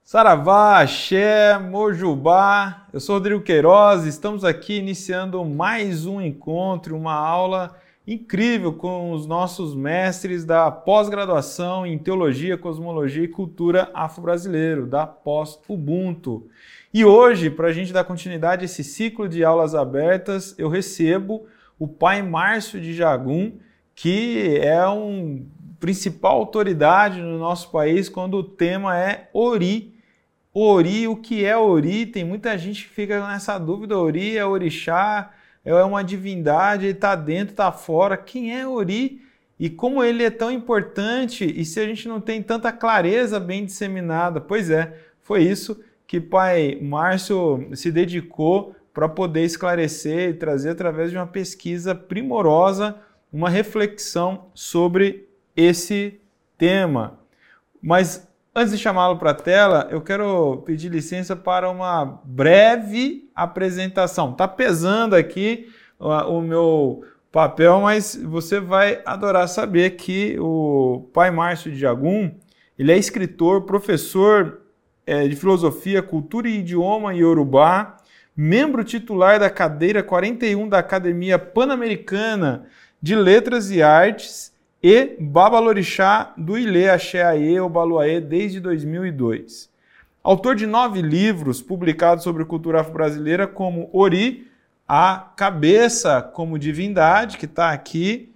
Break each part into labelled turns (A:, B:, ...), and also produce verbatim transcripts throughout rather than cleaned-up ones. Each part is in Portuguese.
A: Saravá, Axé, Mojubá, eu sou Rodrigo Queiroz, estamos aqui iniciando mais um encontro, uma aula incrível com os nossos mestres da pós-graduação em Teologia, Cosmologia e Cultura Afro-Brasileiro, da pós-Ubuntu. E hoje, para a gente dar continuidade a esse ciclo de aulas abertas, eu recebo o Pai Márcio de Jagum, que é um principal autoridade no nosso país quando o tema é Ori. Ori, o que é Ori? Tem muita gente que fica nessa dúvida. Ori é orixá, é uma divindade, ele está dentro, está fora. Quem é Ori? E como ele é tão importante e se a gente não tem tanta clareza bem disseminada? Pois é, foi isso que Pai Márcio se dedicou para poder esclarecer e trazer através de uma pesquisa primorosa uma reflexão sobre esse tema. Mas antes de chamá-lo para a tela, eu quero pedir licença para uma breve apresentação. Está pesando aqui o meu papel, mas você vai adorar saber que o Pai Márcio de Jagum, ele é escritor, professor é, de filosofia, cultura e idioma iorubá, membro titular da cadeira quarenta e um da Academia Pan-Americana de Letras e Artes e Babalorixá do Ilê Axé Aê ou Baluaê desde dois mil e dois. Autor de nove livros publicados sobre cultura afro-brasileira, como Ori, a cabeça como divindade, que está aqui,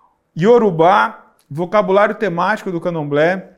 A: Yorubá, vocabulário temático do candomblé,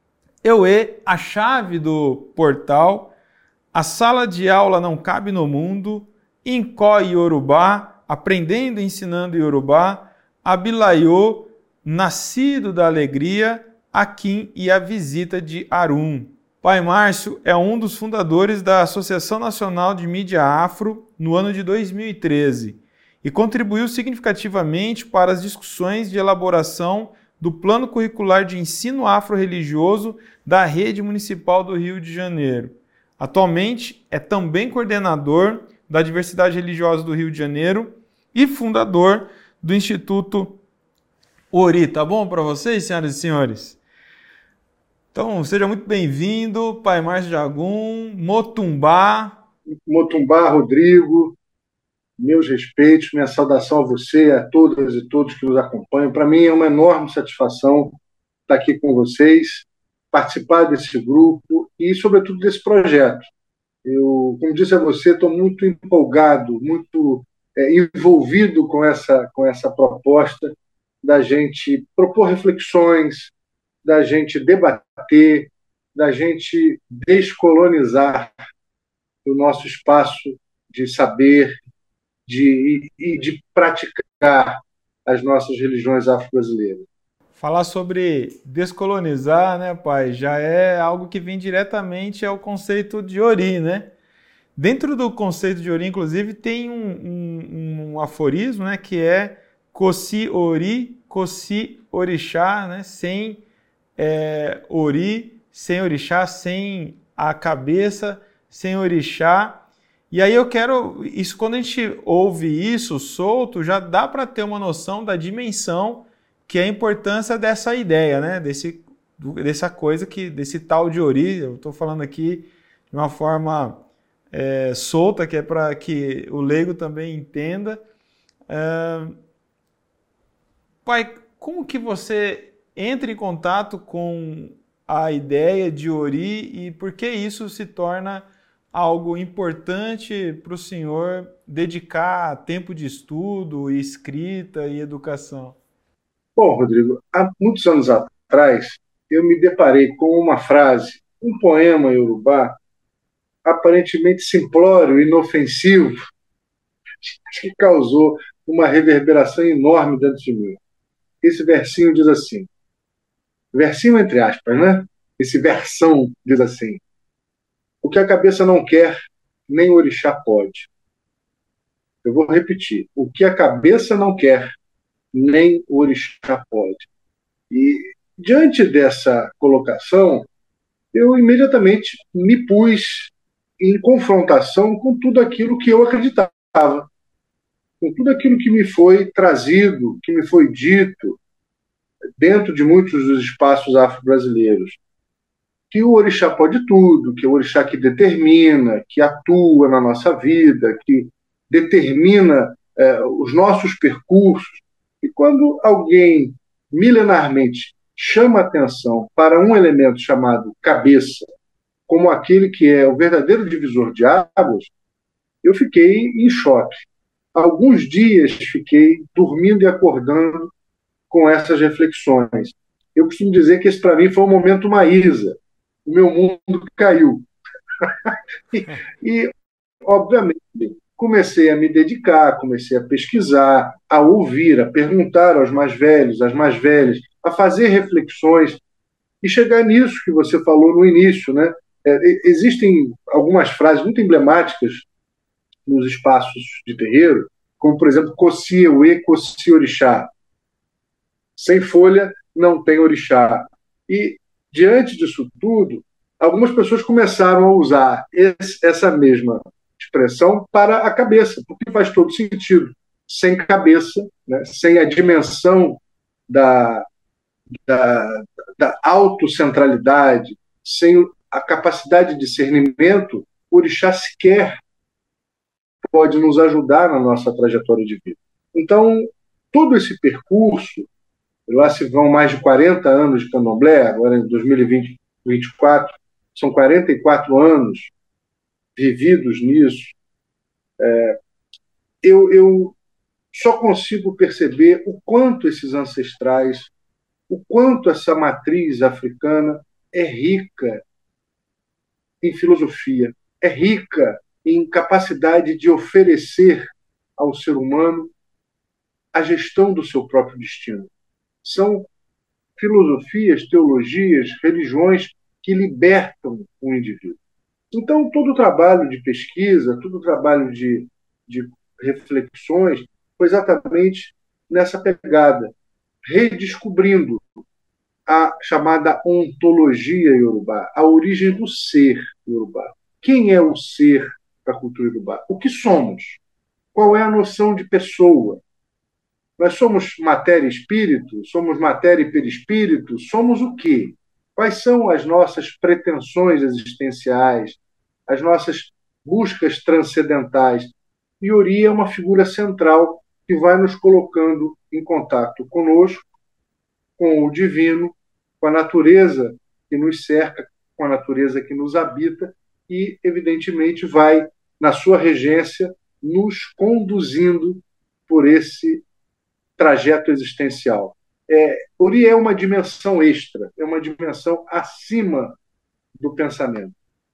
A: Euê, a chave do portal, a sala de aula não cabe no mundo, Incó Yorubá, aprendendo e ensinando Yorubá, Abilaiô, nascido da alegria, Akim e a visita de Arum. Pai Márcio é um dos fundadores da Associação Nacional de Mídia Afro no ano de dois mil e treze e contribuiu significativamente para as discussões de elaboração do Plano Curricular de Ensino Afro-Religioso da Rede Municipal do Rio de Janeiro. Atualmente é também coordenador da Diversidade Religiosa do Rio de Janeiro e fundador do Instituto Ori. Tá bom para vocês, senhoras e senhores? Então, seja muito bem-vindo, Pai Márcio Jagum, Motumbá.
B: Motumbá, Rodrigo, meus respeitos, minha saudação a você, a todas e todos que nos acompanham. Para mim é uma enorme satisfação estar aqui com vocês, participar desse grupo e, sobretudo, desse projeto. Eu, como disse a você, estou muito empolgado, muito é, envolvido com essa, com essa proposta da gente propor reflexões, da gente debater, da gente descolonizar o nosso espaço de saber de, e de praticar as nossas religiões afro-brasileiras.
A: Falar sobre descolonizar, né, pai, já é algo que vem diretamente ao conceito de Ori, né? Dentro do conceito de Ori, inclusive, tem um, um, um aforismo, né, que é Kosi Ori, Kosi Orixá, né, sem é, Ori, sem Orixá, sem a cabeça, sem Orixá. E aí eu quero, isso quando a gente ouve isso solto, já dá para ter uma noção da dimensão que é a importância dessa ideia, né, desse, dessa coisa, que, desse tal de Ori. Eu estou falando aqui de uma forma É, solta, que é para que o leigo também entenda. É... Pai, como que você entra em contato com a ideia de Ori e por que isso se torna algo importante para o senhor dedicar tempo de estudo, escrita e educação?
B: Bom, Rodrigo, há muitos anos atrás, eu me deparei com uma frase, um poema iorubá, aparentemente simplório, inofensivo, que causou uma reverberação enorme dentro de mim. Esse versinho diz assim, versinho entre aspas, né? Esse versão diz assim, o que a cabeça não quer, nem o orixá pode. Eu vou repetir, o que a cabeça não quer, nem o orixá pode. E diante dessa colocação, eu imediatamente me pus em confrontação com tudo aquilo que eu acreditava, com tudo aquilo que me foi trazido, que me foi dito dentro de muitos dos espaços afro-brasileiros, que o orixá pode tudo, que é o orixá que determina, que atua na nossa vida, que determina é, os nossos percursos. E quando alguém milenarmente chama atenção para um elemento chamado cabeça, como aquele que é o verdadeiro divisor de águas, eu fiquei em choque. Alguns dias fiquei dormindo e acordando com essas reflexões. Eu costumo dizer que esse, para mim, foi um momento Maísa. O meu mundo caiu. e, e, obviamente, comecei a me dedicar, comecei a pesquisar, a ouvir, a perguntar aos mais velhos, às mais velhas, a fazer reflexões e chegar nisso que você falou no início, né? É, existem algumas frases muito emblemáticas nos espaços de terreiro, como, por exemplo, Coci Ewe, Coci Orixá. Sem folha, não tem orixá. E, diante disso tudo, algumas pessoas começaram a usar esse, essa mesma expressão para a cabeça, porque faz todo sentido. Sem cabeça, né, sem a dimensão da, da, da autocentralidade, sem a capacidade de discernimento, o orixá sequer pode nos ajudar na nossa trajetória de vida. Então, todo esse percurso, lá se vão mais de quarenta anos de candomblé, agora em dois mil e vinte, vinte e quatro, são quarenta e quatro anos vividos nisso, é, eu, eu só consigo perceber o quanto esses ancestrais, o quanto essa matriz africana é rica em filosofia, é rica em capacidade de oferecer ao ser humano a gestão do seu próprio destino. São filosofias, teologias, religiões que libertam o indivíduo. Então, todo o trabalho de pesquisa, todo o trabalho de, de reflexões foi exatamente nessa pegada, redescobrindo a chamada ontologia iorubá, a origem do ser iorubá. Quem é o ser para a cultura iorubá? O que somos? Qual é a noção de pessoa? Nós somos matéria e espírito? Somos matéria e perispírito? Somos o quê? Quais são as nossas pretensões existenciais, as nossas buscas transcendentais? E Ori é uma figura central que vai nos colocando em contato conosco, com o divino, com a natureza que nos cerca, com a natureza que nos habita e, evidentemente, vai, na sua regência, nos conduzindo por esse trajeto existencial. É, Ori é uma dimensão extra, é uma dimensão acima do pensamento.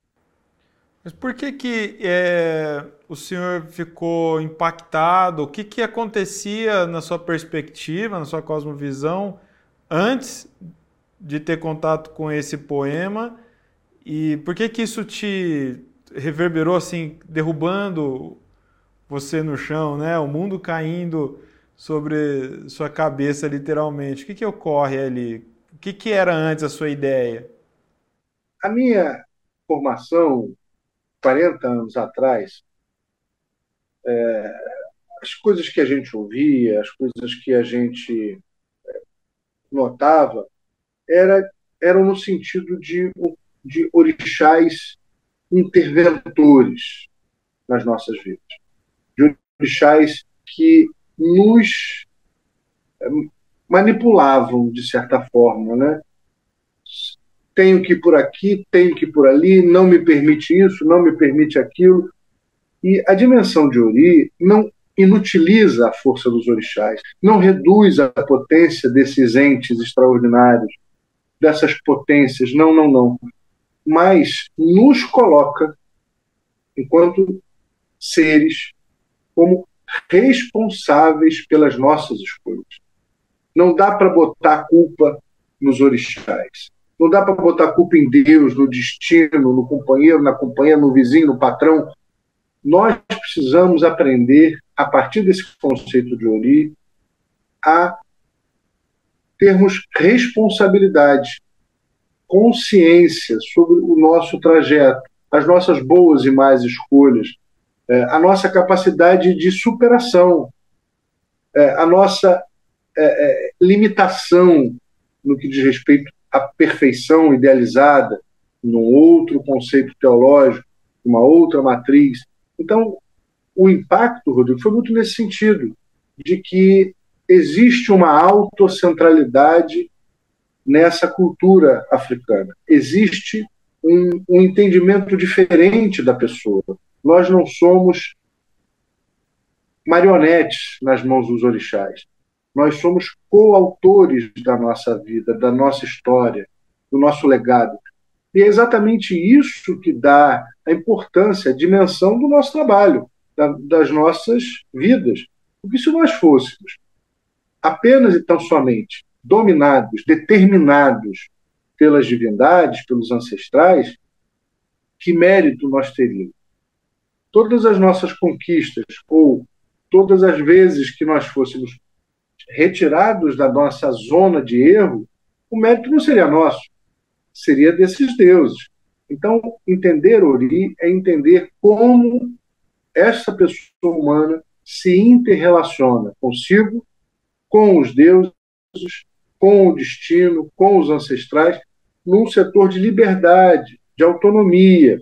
A: Mas por que que é, o senhor ficou impactado? O que que acontecia na sua perspectiva, na sua cosmovisão, antes de ter contato com esse poema? E por que que isso te reverberou assim, derrubando você no chão, né? O mundo caindo sobre sua cabeça, literalmente. O que que ocorre ali? O que que era antes a sua ideia?
B: A minha formação, quarenta anos atrás, as coisas que a gente ouvia, as coisas que a gente notava, era, eram no sentido de, de orixás interventores nas nossas vidas, de orixás que nos manipulavam, de certa forma, né? Tenho que ir por aqui, tenho que ir por ali, não me permite isso, não me permite aquilo. E a dimensão de Ori não inutiliza a força dos orixás, não reduz a potência desses entes extraordinários, dessas potências, não, não, não. Mas nos coloca, enquanto seres, como responsáveis pelas nossas escolhas. Não dá para botar a culpa nos orixás. Não dá para botar a culpa em Deus, no destino, no companheiro, na companheira, no vizinho, no patrão. Nós precisamos aprender, a partir desse conceito de Ori, a termos responsabilidade, consciência sobre o nosso trajeto, as nossas boas e más escolhas, a nossa capacidade de superação, a nossa limitação no que diz respeito à perfeição idealizada, num outro conceito teológico, uma outra matriz. Então, o impacto, Rodrigo, foi muito nesse sentido, de que existe uma autocentralidade nessa cultura africana. Existe um, um entendimento diferente da pessoa. Nós não somos marionetes nas mãos dos orixás. Nós somos coautores da nossa vida, da nossa história, do nosso legado. E é exatamente isso que dá a importância, a dimensão do nosso trabalho, da, das nossas vidas. Porque se nós fôssemos apenas e tão somente dominados, determinados pelas divindades, pelos ancestrais, que mérito nós teríamos? Todas as nossas conquistas, ou todas as vezes que nós fôssemos retirados da nossa zona de erro, o mérito não seria nosso, seria desses deuses. Então, entender Ori é entender como essa pessoa humana se interrelaciona consigo, com os deuses, com o destino, com os ancestrais, num setor de liberdade, de autonomia,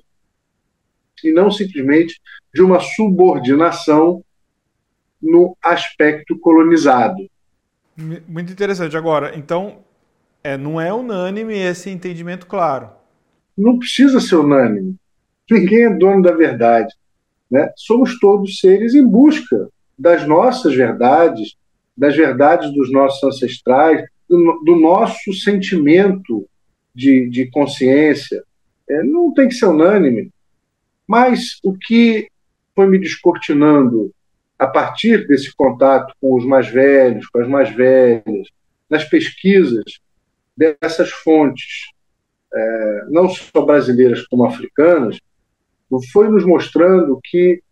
B: e não simplesmente de uma subordinação no aspecto colonizado.
A: Muito interessante. Agora, então, é, não é unânime esse entendimento claro.
B: Não precisa ser unânime. Ninguém é dono da verdade, né? Somos todos seres em busca das nossas verdades, das verdades dos nossos ancestrais, do, do nosso sentimento de, de consciência. É, não tem que ser unânime. Mas o que foi me descortinando a partir desse contato com os mais velhos, com as mais velhas, nas pesquisas dessas fontes, é, não só brasileiras como africanas, foi nos mostrando que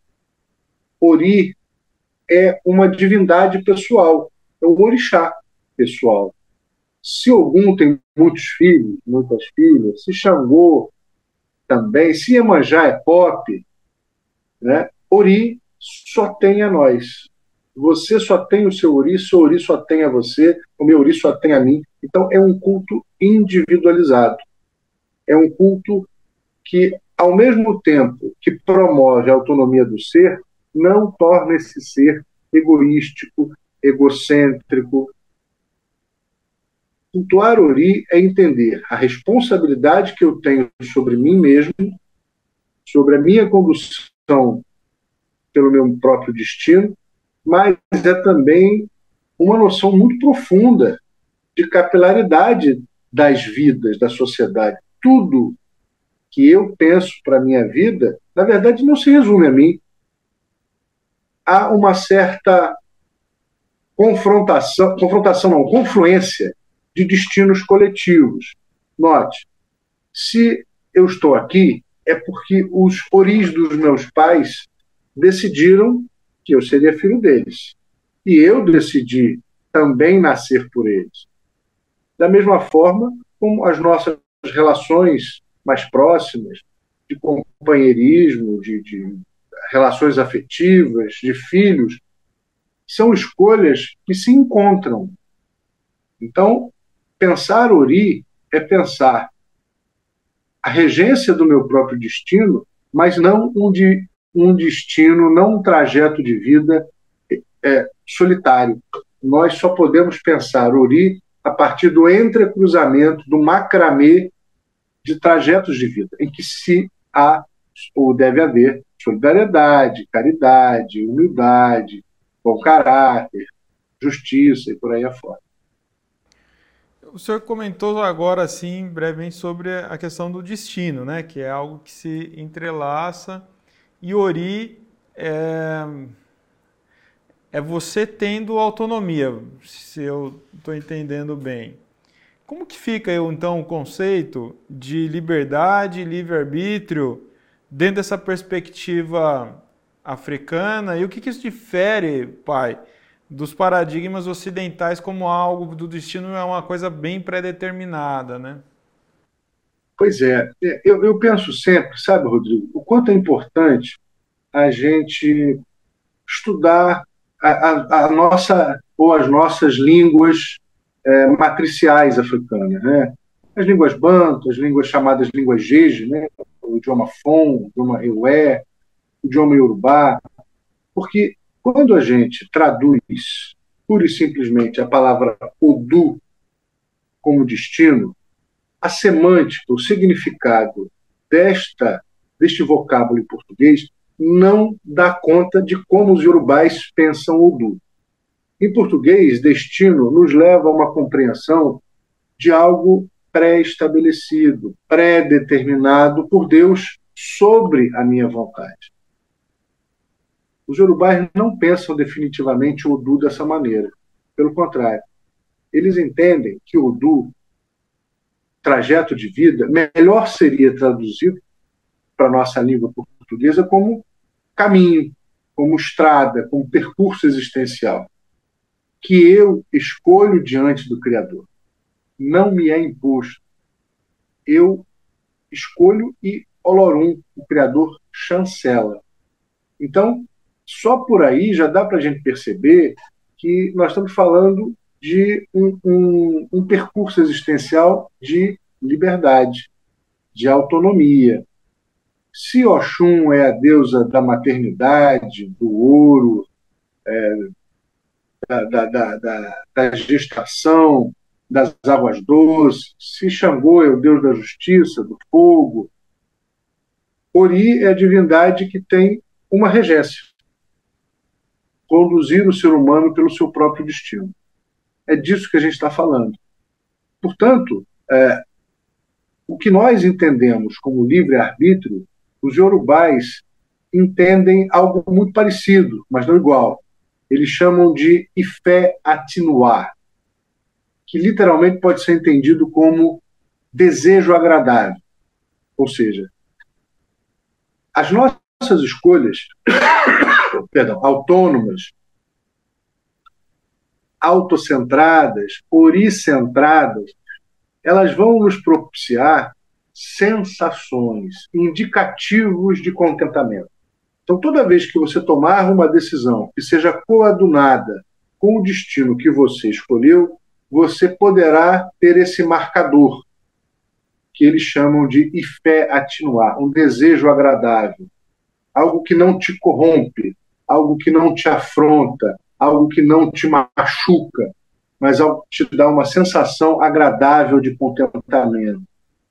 B: Ori é uma divindade pessoal, é um orixá pessoal. Se Ogum tem muitos filhos, muitas filhas, se Xangô também, se Iemanjá é pop, né? Ori só tem a nós. Você só tem o seu Ori, seu Ori só tem a você, o meu Ori só tem a mim. Então é um culto individualizado. É um culto que, ao mesmo tempo que promove a autonomia do ser, não torna esse ser egoístico, egocêntrico. Cultuar Ori é entender a responsabilidade que eu tenho sobre mim mesmo, sobre a minha condução pelo meu próprio destino, mas é também uma noção muito profunda de capilaridade das vidas, da sociedade. Tudo que eu penso para a minha vida, na verdade, não se resume a mim. Há uma certa confrontação, confrontação não, confluência de destinos coletivos. Note, se eu estou aqui, é porque os oris dos meus pais decidiram que eu seria filho deles. E eu decidi também nascer por eles. Da mesma forma como as nossas relações mais próximas, de companheirismo, de, de relações afetivas, de filhos, são escolhas que se encontram. Então, pensar Ori é pensar a regência do meu próprio destino, mas não um, de, um destino, não um trajeto de vida é, solitário. Nós só podemos pensar Ori a partir do entrecruzamento, do macramê de trajetos de vida, em que se há ou deve haver solidariedade, caridade, humildade, bom caráter, justiça e por aí afora.
A: O senhor comentou agora, assim, brevemente sobre a questão do destino, né? Que é algo que se entrelaça. E Ori é, é você tendo autonomia, se eu estou entendendo bem. Como que fica, então, o conceito de liberdade e livre-arbítrio dentro dessa perspectiva africana? E o que, que isso difere, pai, dos paradigmas ocidentais como algo do destino é uma coisa bem pré-determinada, né?
B: Pois é, eu, eu penso sempre, sabe, Rodrigo, o quanto é importante a gente estudar a, a, a nossa ou as nossas línguas é, matriciais africanas, né? as línguas banto, as línguas chamadas línguas jeje, né? O idioma Fon, o idioma Ewe, o idioma Yorubá, porque quando a gente traduz pura e simplesmente a palavra Odu como destino, a semântica, o significado desta, deste vocábulo em português não dá conta de como os iorubais pensam Odu. Em português, destino nos leva a uma compreensão de algo pré-estabelecido, pré-determinado por Deus sobre a minha vontade. Os iorubais não pensam definitivamente o Odu dessa maneira. Pelo contrário, eles entendem que o Odu, trajeto de vida, melhor seria traduzido para a nossa língua portuguesa como caminho, como estrada, como percurso existencial, que eu escolho diante do Criador. Não me é imposto. Eu escolho e Olorum, o Criador, chancela. Então, só por aí já dá para a gente perceber que nós estamos falando de um, um, um percurso existencial de liberdade, de autonomia. Se Oxum é a deusa da maternidade, do ouro, é, da, da, da, da, da gestação, das águas doces, se Xangô é o deus da justiça, do fogo, Ori é a divindade que tem uma regência, conduzir o ser humano pelo seu próprio destino. É disso que a gente está falando. Portanto, é, o que nós entendemos como livre-arbítrio, os iorubais entendem algo muito parecido, mas não igual. Eles chamam de Ifé Atinuá, que literalmente pode ser entendido como desejo agradável. Ou seja, as nossas escolhas perdão, autônomas, autocentradas, oricentradas, elas vão nos propiciar sensações, indicativos de contentamento. Então, toda vez que você tomar uma decisão que seja coadunada com o destino que você escolheu, você poderá ter esse marcador, que eles chamam de ifé atinuar, um desejo agradável, algo que não te corrompe, algo que não te afronta, algo que não te machuca, mas algo que te dá uma sensação agradável de contentamento.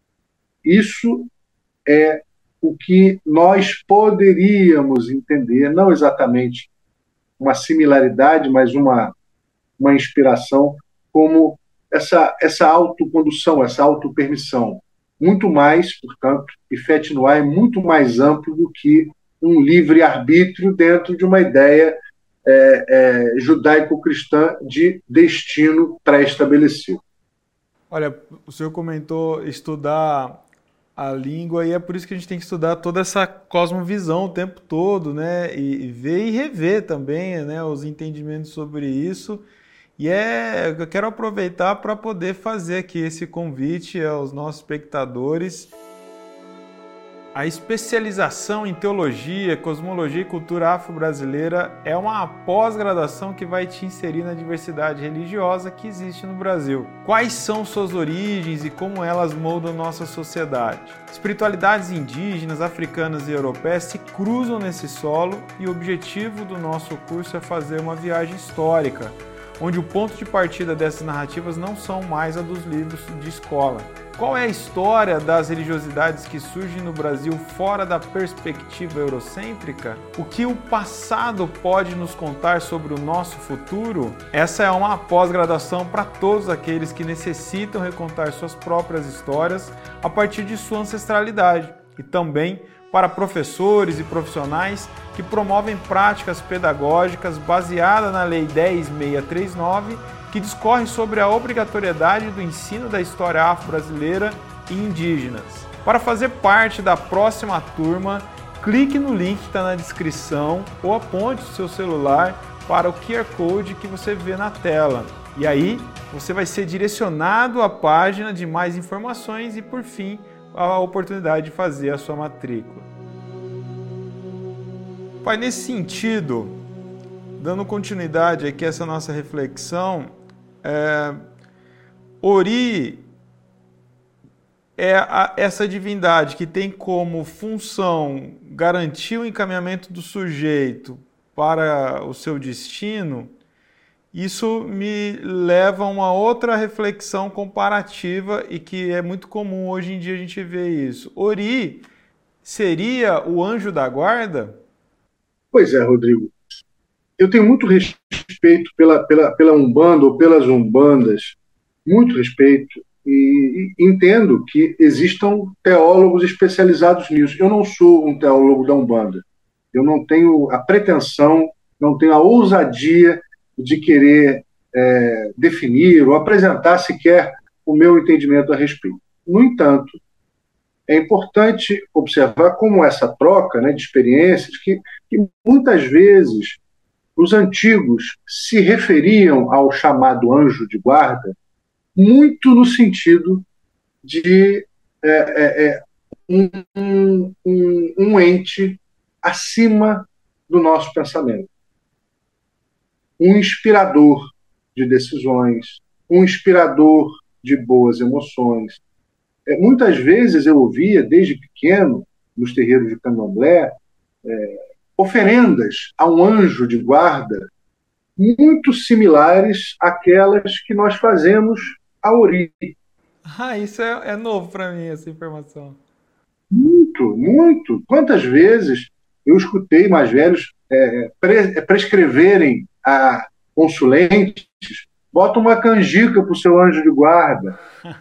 B: Isso é o que nós poderíamos entender, não exatamente uma similaridade, mas uma, uma inspiração, como essa, essa autocondução, essa autopermissão. Muito mais, portanto, Ifé Atinuá é muito mais amplo do que um livre-arbítrio dentro de uma ideia é, é, judaico-cristã de destino pré-estabelecido.
A: Olha, o senhor comentou estudar a língua e é por isso que a gente tem que estudar toda essa cosmovisão o tempo todo, né? E, e ver e rever também, né, os entendimentos sobre isso. E é, eu quero aproveitar para poder fazer aqui esse convite aos nossos espectadores. A especialização em teologia, cosmologia e cultura afro-brasileira é uma pós-graduação que vai te inserir na diversidade religiosa que existe no Brasil. Quais são suas origens e como elas moldam nossa sociedade? Espiritualidades indígenas, africanas e europeias se cruzam nesse solo e o objetivo do nosso curso é fazer uma viagem histórica, onde o ponto de partida dessas narrativas não são mais a dos livros de escola. Qual é a história das religiosidades que surgem no Brasil fora da perspectiva eurocêntrica? O que o passado pode nos contar sobre o nosso futuro? Essa é uma pós-graduação para todos aqueles que necessitam recontar suas próprias histórias a partir de sua ancestralidade e também para professores e profissionais que promovem práticas pedagógicas baseadas na Lei dez mil seiscentos e trinta e nove, que discorre sobre a obrigatoriedade do ensino da história afro-brasileira e indígenas. Para fazer parte da próxima turma, clique no link que está na descrição ou aponte o seu celular para o Q R Code que você vê na tela. E aí, você vai ser direcionado à página de mais informações e, por fim, a oportunidade de fazer a sua matrícula. Pai, nesse sentido, dando continuidade aqui a essa nossa reflexão, é, Ori, é a, essa divindade que tem como função garantir o encaminhamento do sujeito para o seu destino, isso me leva a uma outra reflexão comparativa e que é muito comum hoje em dia a gente ver isso. Ori seria o anjo da guarda?
B: Pois é, Rodrigo. Eu tenho muito respeito pela, pela, pela Umbanda ou pelas Umbandas, muito respeito, e, e entendo que existam teólogos especializados nisso. Eu não sou um teólogo da Umbanda. Eu não tenho a pretensão, não tenho a ousadia de querer é, definir ou apresentar sequer o meu entendimento a respeito. No entanto, é importante observar como essa troca, né, de experiências, que, que muitas vezes os antigos se referiam ao chamado anjo de guarda muito no sentido de é, é, é, um, um, um ente acima do nosso pensamento. Um inspirador de decisões, um inspirador de boas emoções. É, muitas vezes eu ouvia, desde pequeno, nos terreiros de candomblé, é, oferendas a um anjo de guarda muito similares àquelas que nós fazemos a Ori.
A: Ah, isso é, é novo para mim, essa informação.
B: Muito, muito. Quantas vezes eu escutei mais velhos é, pre prescreverem a consulentes, bota uma canjica para o seu anjo de guarda,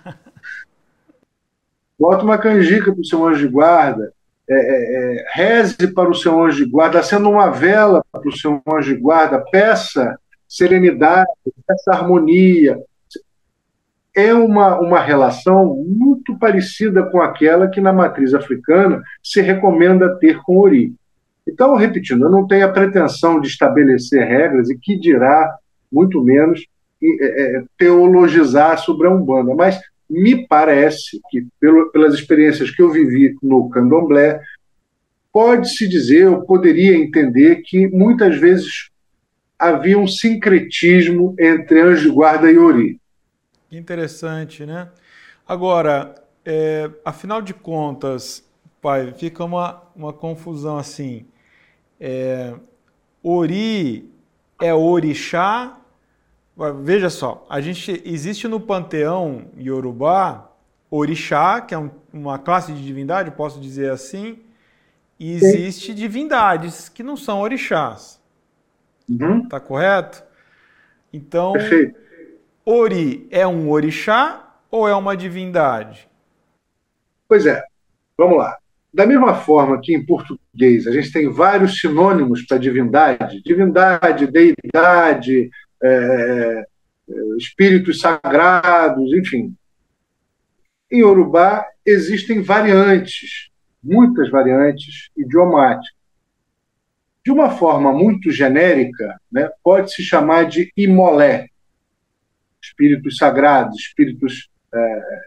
B: bota uma canjica para o seu anjo de guarda, é, é, é, reze para o seu anjo de guarda, acenda uma vela para o seu anjo de guarda, peça serenidade, peça harmonia. É uma, uma relação muito parecida com aquela que na matriz africana se recomenda ter com Ori. Então, repetindo, eu não tenho a pretensão de estabelecer regras e que dirá, muito menos, é, teologizar sobre a Umbanda, mas me parece que, pelo, pelas experiências que eu vivi no candomblé, pode-se dizer, eu poderia entender que muitas vezes havia um sincretismo entre anjo de guarda e Ori.
A: Interessante, né? Agora, é, afinal de contas, pai, fica uma, uma confusão assim. É, Ori é orixá. Veja só, a gente existe no panteão iorubá orixá, que é um, uma classe de divindade, posso dizer assim, e existe divindades que não são orixás.
B: Uhum.
A: Tá correto? Então,
B: Perfeito.
A: Ori é um orixá ou é uma divindade?
B: Pois é, vamos lá. Da mesma forma que em português a gente tem vários sinônimos para divindade, divindade, deidade, é, espíritos sagrados, enfim. Em Yorubá existem variantes, muitas variantes idiomáticas. De uma forma muito genérica, né, pode-se chamar de imolé, espíritos sagrados, espíritos é,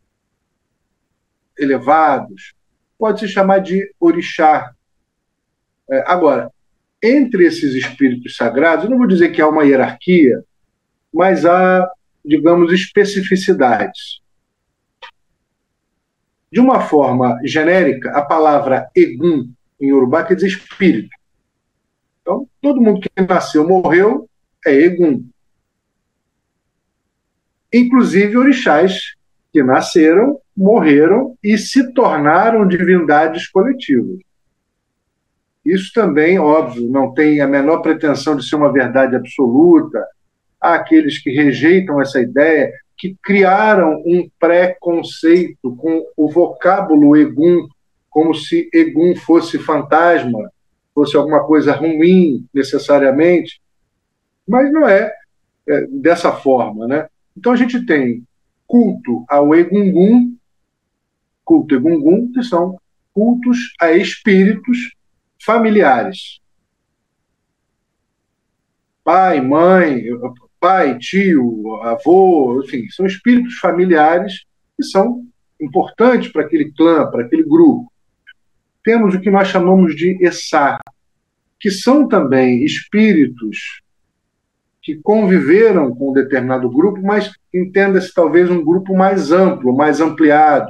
B: elevados, pode-se chamar de orixá. É, agora, entre esses espíritos sagrados, eu não vou dizer que há uma hierarquia, mas há, digamos, especificidades. De uma forma genérica, a palavra Egum, em Yorubá, quer dizer espírito. Então, todo mundo que nasceu, morreu, é Egum. Inclusive orixás que nasceram, morreram e se tornaram divindades coletivas. Isso também, óbvio, não tem a menor pretensão de ser uma verdade absoluta. Há aqueles que rejeitam essa ideia, que criaram um preconceito com o vocábulo Egum, como se Egum fosse fantasma, fosse alguma coisa ruim, necessariamente, mas não é, é dessa forma, né? Então a gente tem culto ao Egungun, culto Egungun, que são cultos a espíritos familiares. Pai, mãe, pai, tio, avô, enfim, são espíritos familiares que são importantes para aquele clã, para aquele grupo. Temos o que nós chamamos de Essá, que são também espíritos que conviveram com um determinado grupo, mas entenda-se talvez um grupo mais amplo, mais ampliado.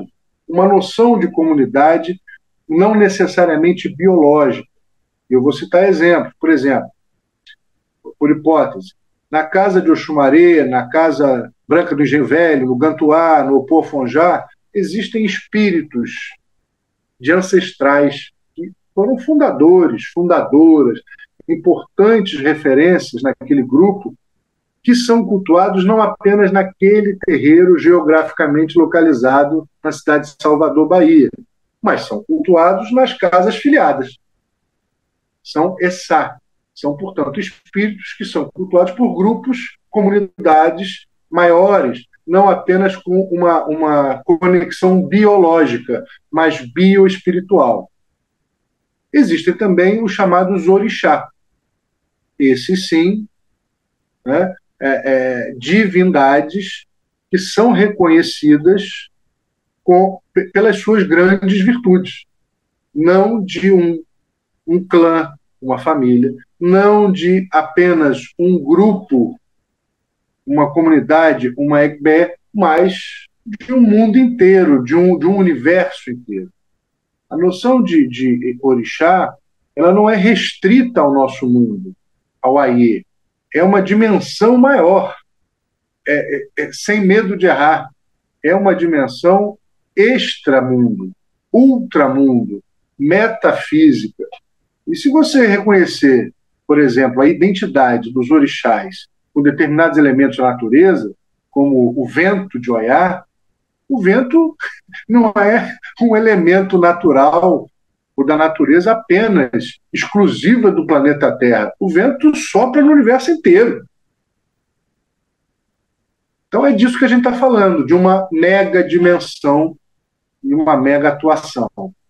B: uma noção de comunidade não necessariamente biológica. Eu vou citar exemplos. Por exemplo, por hipótese, na casa de Oxumaré, na casa Branca do Engenho Velho, no Gantuá, no Opofonjá, existem espíritos de ancestrais que foram fundadores, fundadoras, importantes referências naquele grupo, que são cultuados não apenas naquele terreiro geograficamente localizado na cidade de Salvador, Bahia, mas são cultuados nas casas filiadas. São Essá. São, portanto, espíritos que são cultuados por grupos, comunidades maiores, não apenas com uma, uma conexão biológica, mas bioespiritual. Existem também os chamados orixá. Esses, sim, né, é, é, divindades que são reconhecidas com, pelas suas grandes virtudes, não de um, um clã, uma família, não de apenas um grupo, uma comunidade, uma egbé, mas de um mundo inteiro, de um, de um universo inteiro. A noção de, de orixá, ela não é restrita ao nosso mundo, ao Aie. É uma dimensão maior, é, é, é, sem medo de errar. É uma dimensão extramundo, ultramundo, metafísica. E se você reconhecer, por exemplo, a identidade dos orixás com determinados elementos da natureza, como o vento de Oiá, o vento não é um elemento natural ou da natureza apenas exclusiva do planeta Terra. O vento sopra no universo inteiro. Então é disso que a gente está falando, de uma mega dimensão e uma mega atuação.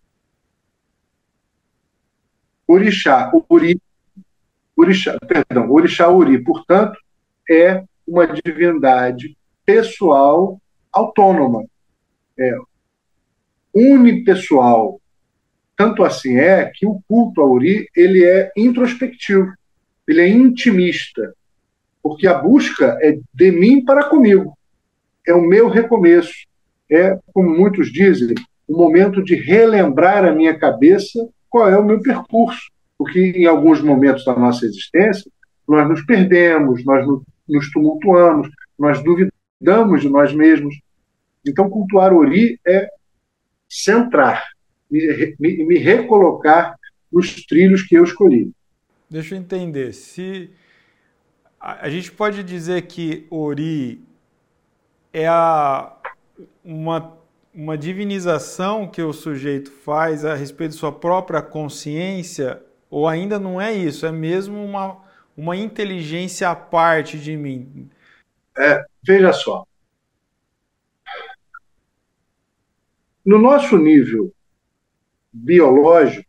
B: Orixá, Uri, Orixá, perdão, Orixá Uri, portanto, é uma divindade pessoal autônoma, é unipessoal. Tanto assim é que o culto a Uri ele é introspectivo, ele é intimista, porque a busca é de mim para comigo, é o meu recomeço, é, como muitos dizem, o momento de relembrar a minha cabeça qual é o meu percurso, porque em alguns momentos da nossa existência nós nos perdemos, nós nos tumultuamos, nós duvidamos de nós mesmos. Então, cultuar Ori é centrar, me, me, me recolocar nos trilhos que eu escolhi.
A: Deixa eu entender, se a gente pode dizer que Ori é a, uma, uma divinização que o sujeito faz a respeito de sua própria consciência, ou ainda não é isso, é mesmo uma, uma inteligência à parte de mim?
B: É, veja só, no nosso nível biológico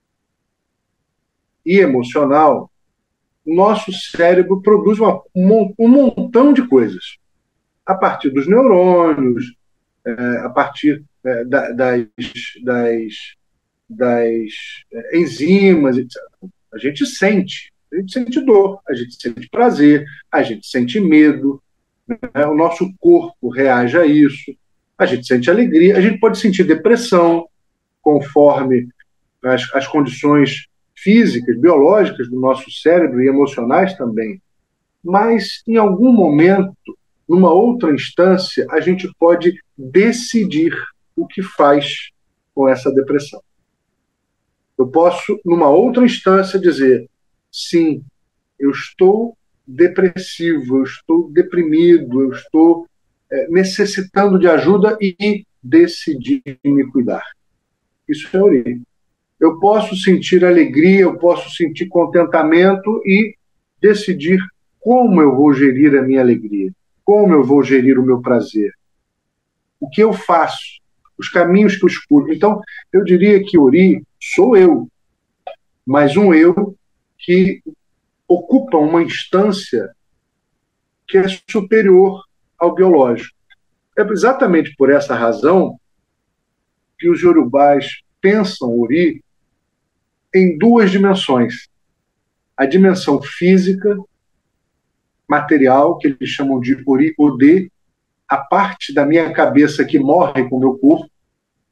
B: e emocional, o nosso cérebro produz uma, um, um montão de coisas. A partir dos neurônios, é, a partir é, da, das, das, das é, enzimas, etcétera. A gente sente, a gente sente dor, a gente sente prazer, a gente sente medo, né? O nosso corpo reage a isso, a gente sente alegria, a gente pode sentir depressão, conforme as, as condições físicas, biológicas do nosso cérebro e emocionais também. Mas, em algum momento, numa outra instância, a gente pode decidir o que faz com essa depressão. Eu posso, numa outra instância, dizer, sim, eu estou depressivo, eu estou deprimido, eu estou é, necessitando de ajuda e decidir me cuidar. Isso é Ori. Eu posso sentir alegria, eu posso sentir contentamento e decidir como eu vou gerir a minha alegria, como eu vou gerir o meu prazer, o que eu faço, os caminhos que eu escolho. Então, eu diria que Ori sou eu, mas um eu que ocupa uma instância que é superior ao biológico. É exatamente por essa razão que os iorubás pensam Ori em duas dimensões. A dimensão física, material, que eles chamam de Ori-Odê, a parte da minha cabeça que morre com o meu corpo,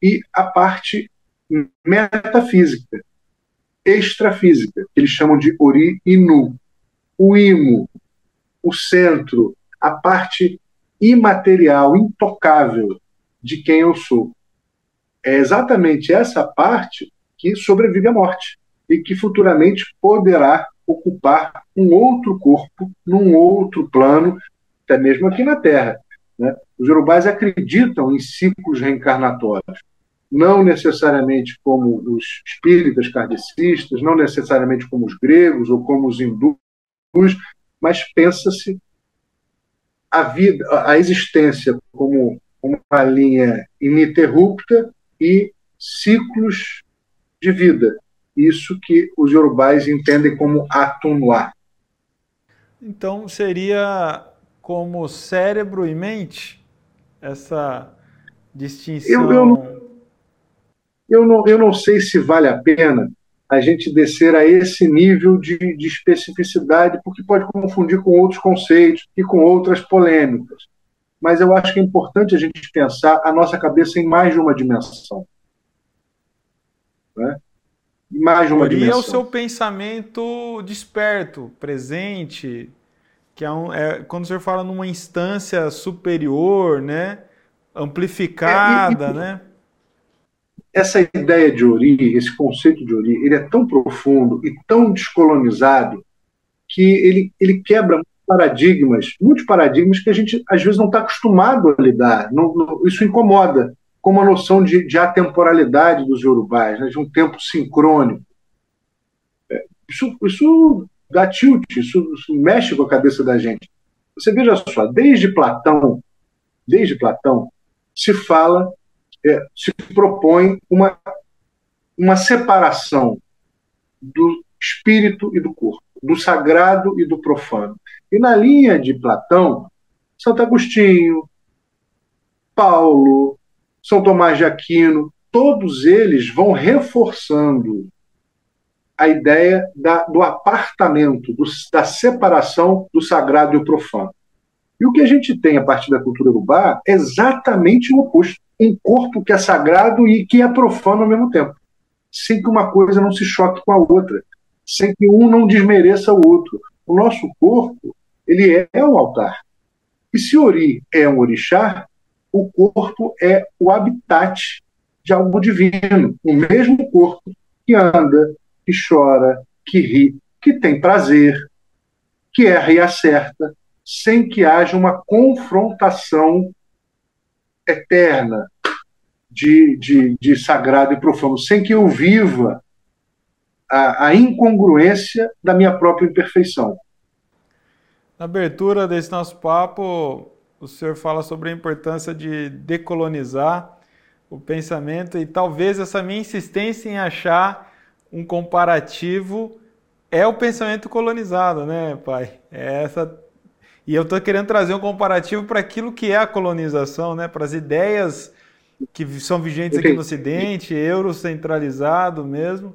B: e a parte metafísica, extrafísica, que eles chamam de Ori e Nu. O imo, o centro, a parte imaterial, intocável de quem eu sou. É exatamente essa parte que sobrevive à morte e que futuramente poderá ocupar um outro corpo, num outro plano, até mesmo aqui na Terra. Né? Os Yorubás acreditam em ciclos reencarnatórios, não necessariamente como os espíritas kardecistas, não necessariamente como os gregos ou como os hindus, mas pensa-se a vida, a existência como uma linha ininterrupta e ciclos de vida. Isso que os yorubais entendem como atunua.
A: Então seria como cérebro e mente essa
B: Eu, eu,
A: distinção.
B: eu, não, eu não sei se vale a pena a gente descer a esse nível de, de especificidade, porque pode confundir com outros conceitos e com outras polêmicas. Mas eu acho que é importante a gente pensar a nossa cabeça em mais de uma dimensão. Né? Mais de uma
A: Ori é o
B: dimensão.
A: seu pensamento desperto, presente, que é, um, é quando o senhor fala numa instância superior, né?
B: É, e,
A: Amplificada,
B: e
A: né?
B: essa ideia de Ori, esse conceito de Ori, ele é tão profundo e tão descolonizado que ele, ele quebra paradigmas, muitos paradigmas que a gente às vezes não está acostumado a lidar. Não, não, isso incomoda, como a noção de, de atemporalidade dos yorubais, né, de um tempo sincrônico. Isso, isso dá tilt, isso, isso mexe com a cabeça da gente. Você veja só, desde Platão, desde Platão, se fala, é, se propõe uma, uma separação do espírito e do corpo, do sagrado e do profano. E na linha de Platão, Santo Agostinho, Paulo, São Tomás de Aquino, todos eles vão reforçando a ideia da, do apartamento, do, da separação do sagrado e o profano. E o que a gente tem a partir da cultura urubá é exatamente o oposto. Um corpo que é sagrado e que é profano ao mesmo tempo, sem que uma coisa não se choque com a outra, sem que um não desmereça o outro. O nosso corpo, ele é um altar. E se Ori é um orixá, o corpo é o habitat de algo divino. O mesmo corpo que anda, que chora, que ri, que tem prazer, que erra e acerta, sem que haja uma confrontação eterna de, de, de sagrado e profano, sem que eu viva a, a incongruência da minha própria imperfeição.
A: Na abertura desse nosso papo, o senhor fala sobre a importância de decolonizar o pensamento e talvez essa minha insistência em achar um comparativo é o pensamento colonizado, né, pai? É essa. E eu estou querendo trazer um comparativo para aquilo que é a colonização, né? Para as ideias que são vigentes aqui no
B: Entendi.
A: Ocidente, eurocentralizado mesmo.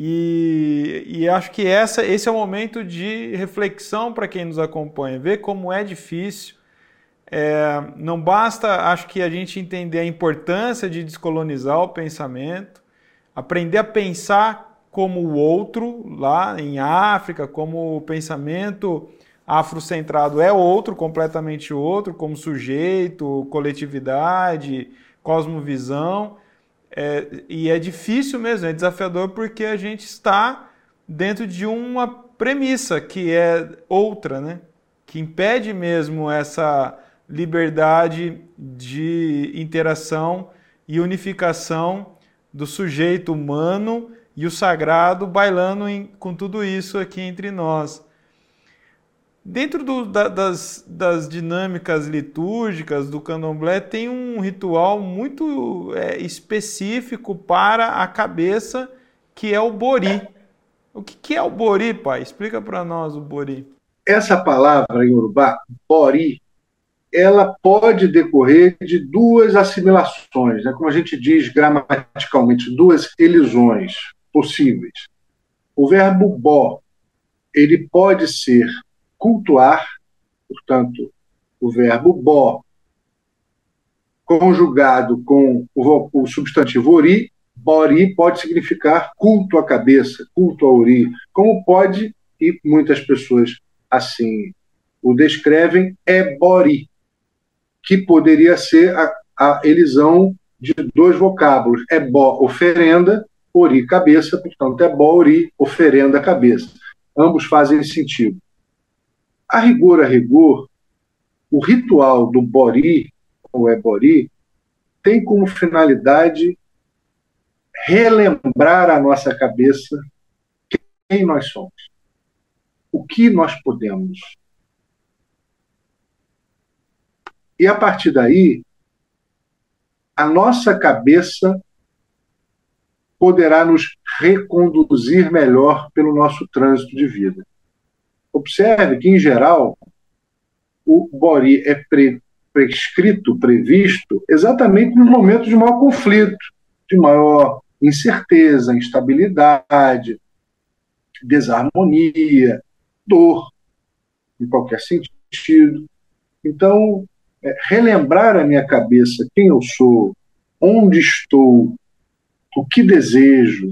A: E, e acho que essa, esse é o momento de reflexão para quem nos acompanha, ver como é difícil. É, não basta, acho que a gente entender a importância de descolonizar o pensamento, aprender a pensar como o outro, lá em África, como o pensamento afrocentrado é outro, completamente outro, como sujeito, coletividade, cosmovisão. É, e é difícil mesmo, é desafiador porque a gente está dentro de uma premissa que é outra, né? Que impede mesmo essa liberdade de interação e unificação do sujeito humano e o sagrado bailando em, com tudo isso aqui entre nós. Dentro do, da, das, das dinâmicas litúrgicas do candomblé, tem um ritual muito é, específico para a cabeça, que é o bori. O que, que é o bori, pai? Explica para nós o bori.
B: Essa palavra em urubá, bori, ela pode decorrer de duas assimilações, né? Como a gente diz gramaticalmente, duas elisões possíveis. O verbo bó, ele pode ser cultuar, portanto, o verbo bó conjugado com o, o substantivo ori, bori pode significar culto à cabeça, culto a ori, como pode, e muitas pessoas assim o descrevem, é bori, que poderia ser a, a elisão de dois vocábulos, é bo, oferenda, ori, cabeça, portanto é bori, oferenda, cabeça. Ambos fazem sentido. A rigor, a rigor, o ritual do bori, ou é bori, tem como finalidade relembrar a nossa cabeça quem nós somos, o que nós podemos. E a partir daí, a nossa cabeça poderá nos reconduzir melhor pelo nosso trânsito de vida. Observe que, em geral, o bori é pre, prescrito, previsto, exatamente nos momentos de maior conflito, de maior incerteza, instabilidade, desarmonia, dor, em qualquer sentido. Então, é, relembrar a minha cabeça quem eu sou, onde estou, o que desejo,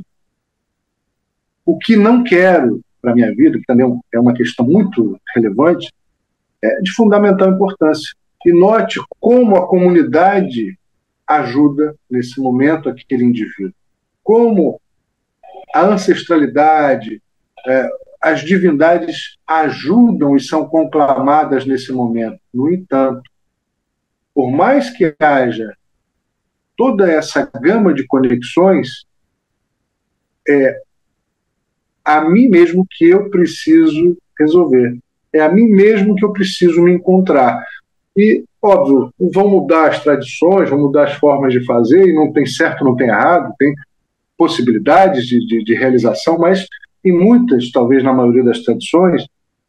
B: o que não quero para a minha vida, que também é uma questão muito relevante, é de fundamental importância. E note como a comunidade ajuda, nesse momento, aquele indivíduo. Como a ancestralidade, é, as divindades ajudam e são conclamadas nesse momento. No entanto, por mais que haja toda essa gama de conexões, é a mim mesmo que eu preciso resolver. É a mim mesmo que eu preciso me encontrar. E, óbvio, vão mudar as tradições, vão mudar as formas de fazer, e não tem certo, não tem errado, tem possibilidades de, de, de realização, mas em muitas, talvez na maioria das tradições,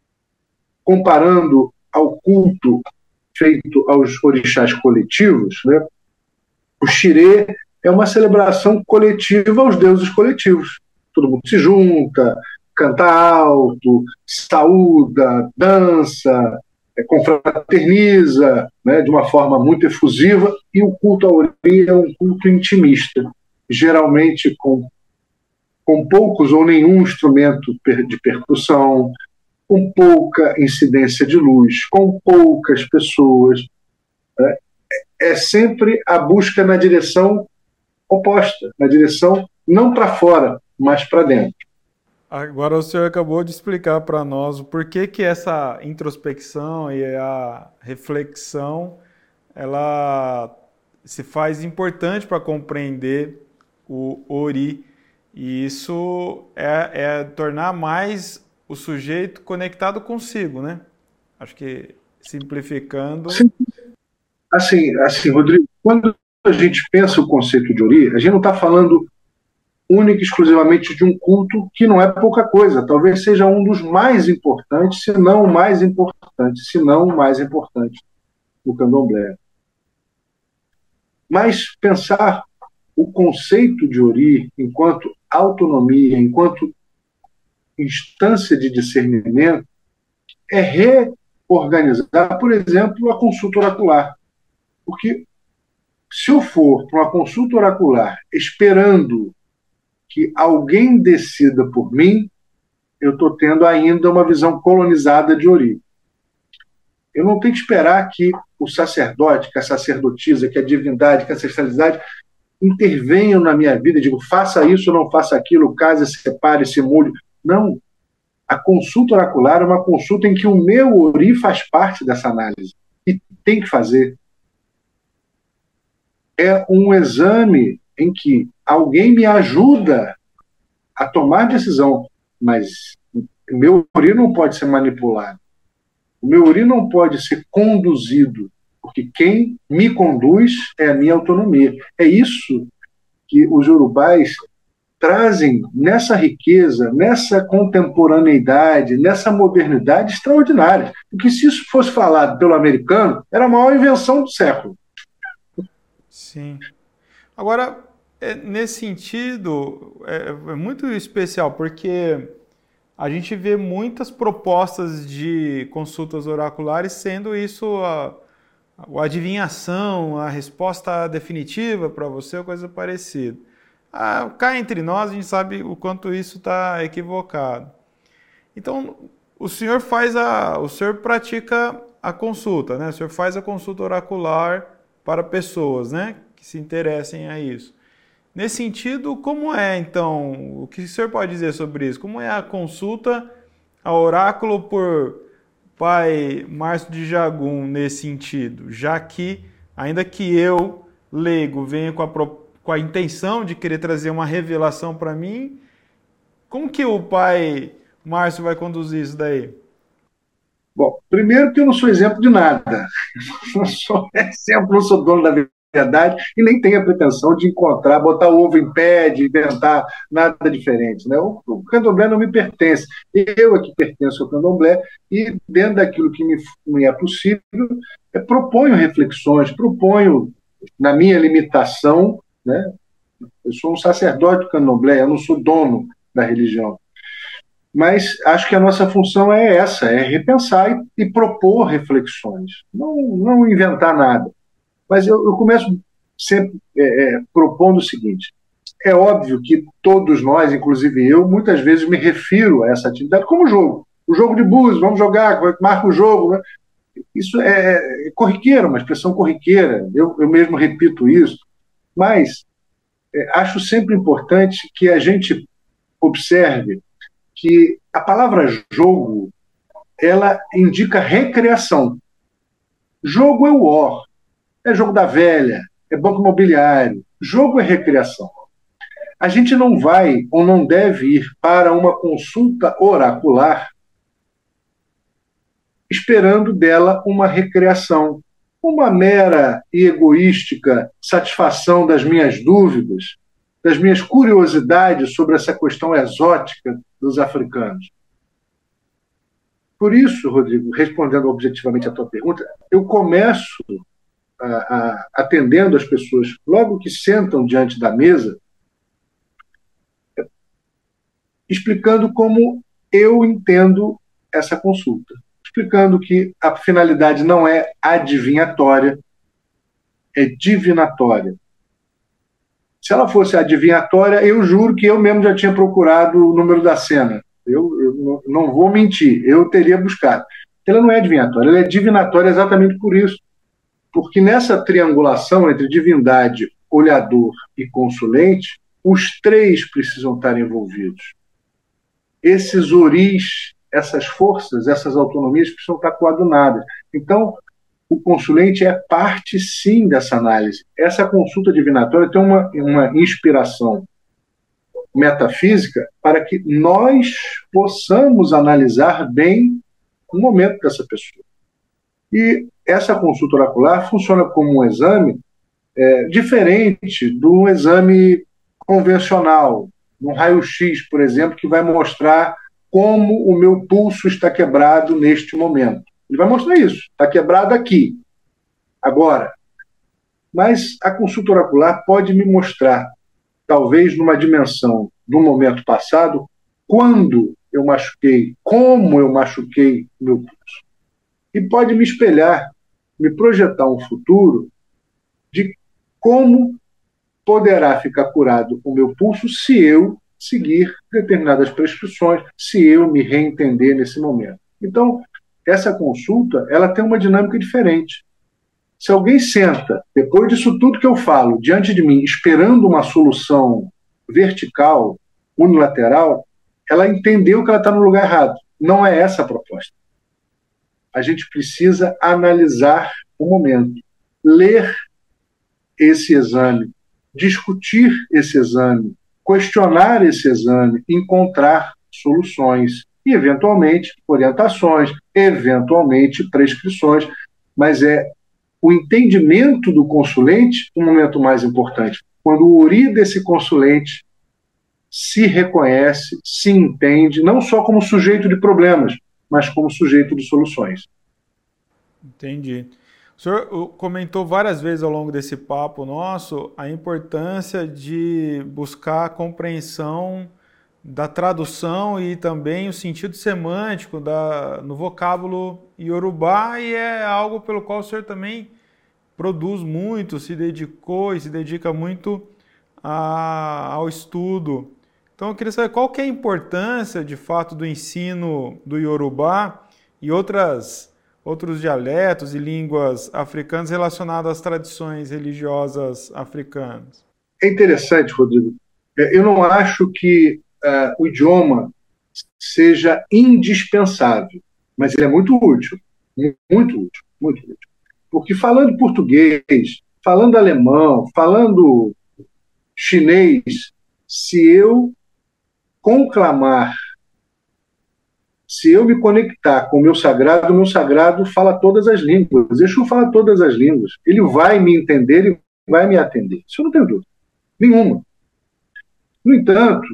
B: comparando ao culto feito aos orixás coletivos, né, o xirê é uma celebração coletiva aos deuses coletivos. Todo mundo se junta, canta alto, saúda, dança, é, confraterniza, né, de uma forma muito efusiva, e o culto ao ori é um culto intimista, geralmente com, com poucos ou nenhum instrumento de percussão, com pouca incidência de luz, com poucas pessoas. Né? É sempre a busca na direção oposta, na direção não para fora, mas para dentro.
A: Agora o senhor acabou de explicar para nós o porquê que essa introspecção e a reflexão ela se faz importante para compreender o ori, e isso é, é tornar mais o sujeito conectado consigo, né? Acho que simplificando...
B: Sim. Assim, assim, Rodrigo, quando a gente pensa o conceito de ori, a gente não está falando única e exclusivamente de um culto que não é pouca coisa, talvez seja um dos mais importantes, se não o mais importante, se não o mais importante do candomblé. Mas pensar o conceito de ori enquanto autonomia, enquanto instância de discernimento, é reorganizar, por exemplo, a consulta oracular. Porque se eu for para uma consulta oracular esperando que alguém decida por mim, eu estou tendo ainda uma visão colonizada de ori. Eu não tenho que esperar que o sacerdote, que a sacerdotisa, que a divindade, que a ancestralidade intervenham na minha vida, digo, faça isso, não faça aquilo, case, separe, se mude. Não. A consulta oracular é uma consulta em que o meu ori faz parte dessa análise. E tem que fazer. É um exame em que alguém me ajuda a tomar decisão, mas o meu ori não pode ser manipulado. O meu ori não pode ser conduzido, porque quem me conduz é a minha autonomia. É isso que os yorubais trazem nessa riqueza, nessa contemporaneidade, nessa modernidade extraordinária. Porque se isso fosse falado pelo americano, era a maior invenção do século.
A: Sim. Agora, é, nesse sentido, é, é muito especial, porque a gente vê muitas propostas de consultas oraculares sendo isso a, a adivinhação, a resposta definitiva para você, ou coisa parecida. Ah, cá entre nós, a gente sabe o quanto isso está equivocado. Então, o senhor faz a, o senhor pratica a consulta, né? O senhor faz a consulta oracular para pessoas, né, que se interessem a isso. Nesse sentido, como é, então, o que o senhor pode dizer sobre isso? Como é a consulta ao oráculo por Pai Márcio de Jagum nesse sentido? Já que, ainda que eu, leigo, venha com a, com a intenção de querer trazer uma revelação para mim, como que o Pai Márcio vai conduzir isso daí?
B: Bom, primeiro que eu não sou exemplo de nada. Não sou exemplo, não sou dono da verdade e nem tenho a pretensão de encontrar, botar o ovo em pé, de inventar nada diferente. Né? O, o candomblé não me pertence. Eu é que pertenço ao candomblé e, dentro daquilo que me, me é possível, é, proponho reflexões, proponho, na minha limitação, né? Eu sou um sacerdote do candomblé, eu não sou dono da religião. Mas acho que a nossa função é essa, é repensar e, e propor reflexões, não, não inventar nada. Mas eu, eu começo sempre é, é, propondo o seguinte: é óbvio que todos nós, inclusive eu, muitas vezes me refiro a essa atividade como jogo. O jogo de búzios, vamos jogar, marca o jogo. Né? Isso é, é corriqueiro, uma expressão corriqueira, eu, eu mesmo repito isso. Mas é, acho sempre importante que a gente observe que a palavra jogo, ela indica recreação. Jogo é o war, é jogo da velha, é banco imobiliário. Jogo é recreação. A gente não vai ou não deve ir para uma consulta oracular esperando dela uma recreação, uma mera e egoística satisfação das minhas dúvidas, das minhas curiosidades sobre essa questão exótica dos africanos. Por isso, Rodrigo, respondendo objetivamente à tua pergunta, eu começo a, a, atendendo as pessoas logo que sentam diante da mesa, explicando como eu entendo essa consulta, explicando que a finalidade não é adivinhatória, é divinatória. Se ela fosse adivinhatória, eu juro que eu mesmo já tinha procurado o número da cena. Eu, eu não vou mentir, eu teria buscado. Ela não é adivinhatória, ela é divinatória exatamente por isso. Porque nessa triangulação entre divindade, olhador e consulente, os três precisam estar envolvidos. Esses oris, essas forças, essas autonomias precisam estar coadunadas. Então, o consulente é parte, sim, dessa análise. Essa consulta divinatória tem uma, uma inspiração metafísica para que nós possamos analisar bem o momento dessa pessoa. E essa consulta oracular funciona como um exame é, diferente do exame convencional, um raio-x, por exemplo, que vai mostrar como o meu pulso está quebrado neste momento. Ele vai mostrar isso, está quebrado aqui, agora. Mas a consulta oracular pode me mostrar, talvez numa dimensão do momento passado, quando eu machuquei, como eu machuquei o meu pulso. E pode me espelhar, me projetar um futuro de como poderá ficar curado o meu pulso se eu seguir determinadas prescrições, se eu me reentender nesse momento. Então, essa consulta, ela tem uma dinâmica diferente. Se alguém senta, depois disso tudo que eu falo, diante de mim, esperando uma solução vertical, unilateral, ela entendeu que ela está no lugar errado. Não é essa a proposta. A gente precisa analisar o momento, ler esse exame, discutir esse exame, questionar esse exame, encontrar soluções e, eventualmente, orientações, eventualmente, prescrições, mas é o entendimento do consulente o momento mais importante. Quando o ori desse consulente se reconhece, se entende, não só como sujeito de problemas, mas como sujeito de soluções.
A: Entendi. O senhor comentou várias vezes ao longo desse papo nosso a importância de buscar a compreensão da tradução e também o sentido semântico da, no vocábulo iorubá, e é algo pelo qual o senhor também produz muito, se dedicou e se dedica muito a, ao estudo. Então eu queria saber qual que é a importância, de fato, do ensino do Iorubá e outras, outros dialetos e línguas africanas relacionadas às tradições religiosas africanas.
B: É interessante, Rodrigo. Eu não acho que uh, o idioma seja indispensável, mas ele é muito útil, muito útil, muito útil. Porque falando português, falando alemão, falando chinês, se eu conclamar, se eu me conectar com o meu sagrado, o meu sagrado fala todas as línguas. Exu fala todas as línguas. Ele vai me entender, ele vai me atender. Isso eu não tenho dúvida nenhuma. No entanto,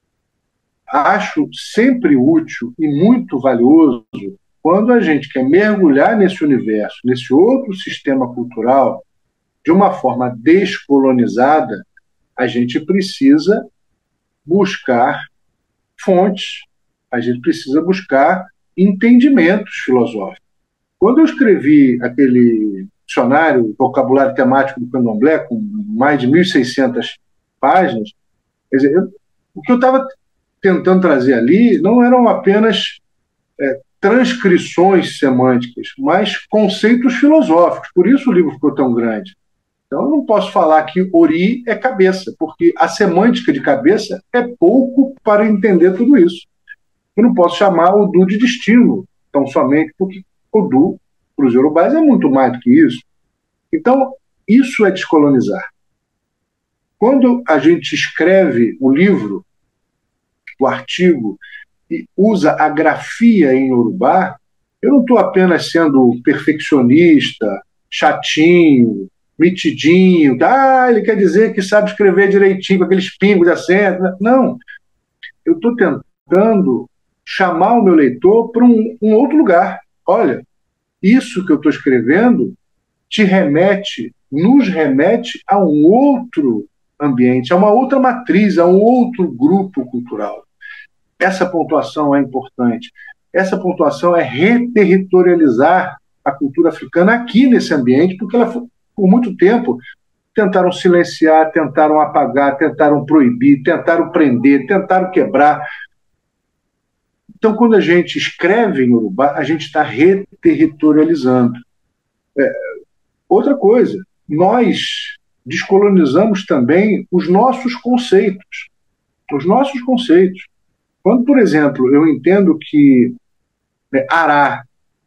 B: acho sempre útil e muito valioso quando a gente quer mergulhar nesse universo, nesse outro sistema cultural, de uma forma descolonizada, a gente precisa buscar fontes, a gente precisa buscar entendimentos filosóficos. Quando eu escrevi aquele dicionário, vocabulário temático do candomblé, com mais de mil e seiscentas páginas, quer dizer, eu, o que eu estava tentando trazer ali não eram apenas é, transcrições semânticas, mas conceitos filosóficos. Por isso o livro ficou tão grande. Então eu não posso falar que Ori é cabeça, porque a semântica de cabeça é pouco para entender tudo isso. Eu não posso chamar o Du de destino, tão somente porque o Du, para os iorubás, é muito mais do que isso. Então, isso é descolonizar. Quando a gente escreve o livro, o artigo, e usa a grafia em Iorubá, eu não estou apenas sendo perfeccionista, chatinho, mitidinho, ah, ele quer dizer que sabe escrever direitinho, com aqueles pingos de acento. Não, eu estou tentando chamar o meu leitor para um, um outro lugar. Olha, isso que eu estou escrevendo te remete, nos remete a um outro ambiente, a uma outra matriz, a um outro grupo cultural. Essa pontuação é importante. Essa pontuação é reterritorializar a cultura africana aqui nesse ambiente, porque ela, por muito tempo, tentaram silenciar, tentaram apagar, tentaram proibir, tentaram prender, tentaram quebrar. Então, quando a gente escreve em Iorubá, a gente está reterritorializando. É, outra coisa, nós descolonizamos também os nossos conceitos. Os nossos conceitos. Quando, por exemplo, eu entendo que né, Ará,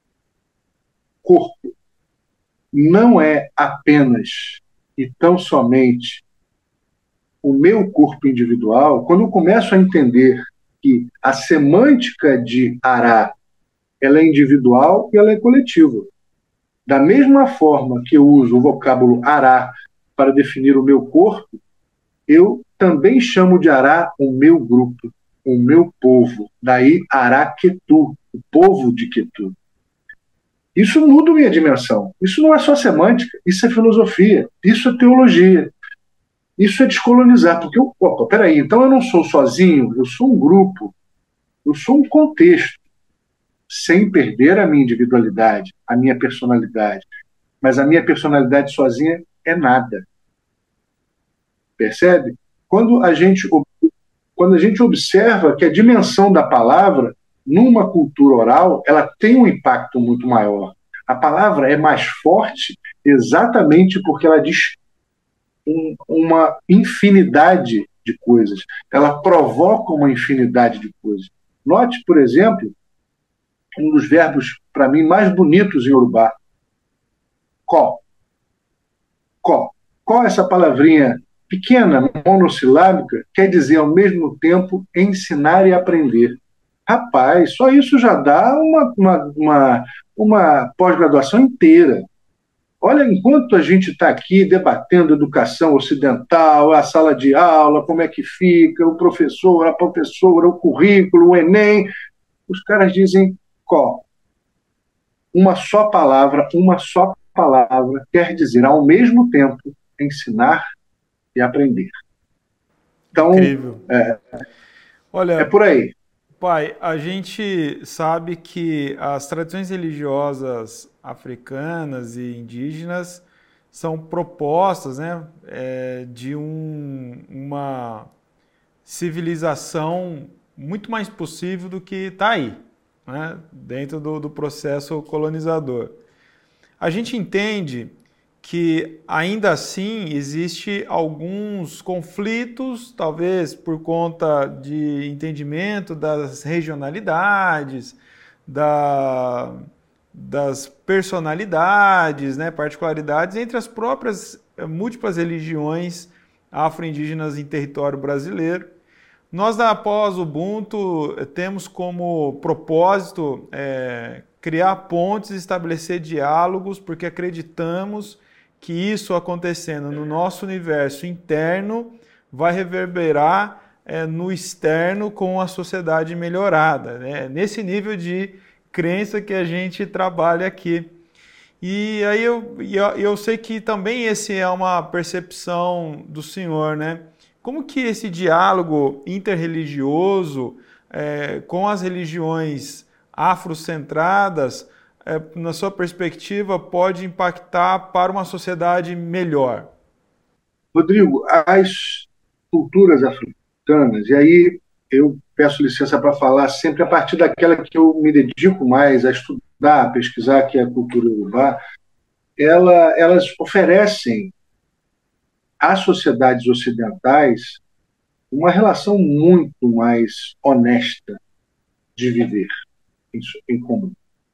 B: corpo, não é apenas e tão somente o meu corpo individual, quando eu começo a entender que a semântica de Ará ela é individual e ela é coletiva. Da mesma forma que eu uso o vocábulo Ará para definir o meu corpo, eu também chamo de Ará o meu grupo, o meu povo. Daí Araquetu, o povo de Quetu. Isso muda minha dimensão. Isso não é só semântica, isso é filosofia, isso é teologia. Isso é descolonizar, porque eu, opa, peraí, então eu não sou sozinho, eu sou um grupo, eu sou um contexto, sem perder a minha individualidade, a minha personalidade. Mas a minha personalidade sozinha é nada. Percebe? Quando a gente, quando a gente observa que a dimensão da palavra, numa cultura oral, ela tem um impacto muito maior. A palavra é mais forte exatamente porque ela diz um, uma infinidade de coisas. Ela provoca uma infinidade de coisas. Note, por exemplo, um dos verbos, para mim, mais bonitos em Iorubá. Có. Có. Có, essa palavrinha pequena, monossilábica, quer dizer, ao mesmo tempo, ensinar e aprender. Rapaz, só isso já dá uma, uma, uma, uma pós-graduação inteira. Olha, enquanto a gente está aqui debatendo educação ocidental, a sala de aula, como é que fica, o professor, a professora, o currículo, o Enem, os caras dizem Có. Uma só palavra, uma só palavra quer dizer, ao mesmo tempo, ensinar e aprender. Então,
A: Incrível.
B: É,
A: Olha,
B: é por aí.
A: Pai, a gente sabe que as tradições religiosas africanas e indígenas são propostas, né, é, de um, uma civilização muito mais possível do que está aí, né, dentro do, do processo colonizador. A gente entende que ainda assim existe alguns conflitos, talvez por conta de entendimento das regionalidades, da, das personalidades, né, particularidades entre as próprias múltiplas religiões afro-indígenas em território brasileiro. Nós da Pós-Ubuntu temos como propósito é, criar pontes, estabelecer diálogos, porque acreditamos que isso acontecendo no nosso universo interno vai reverberar é, no externo com a sociedade melhorada, né? Nesse nível de crença que a gente trabalha aqui. E aí eu, eu sei que também esse é uma percepção do senhor, né? Como que esse diálogo interreligioso é, com as religiões afrocentradas, é, na sua perspectiva, pode impactar para uma sociedade melhor?
B: Rodrigo, as culturas africanas, e aí eu peço licença para falar sempre a partir daquela que eu me dedico mais a estudar, a pesquisar, que é a cultura iorubá, ela, elas oferecem às sociedades ocidentais uma relação muito mais honesta de viver em, em comum.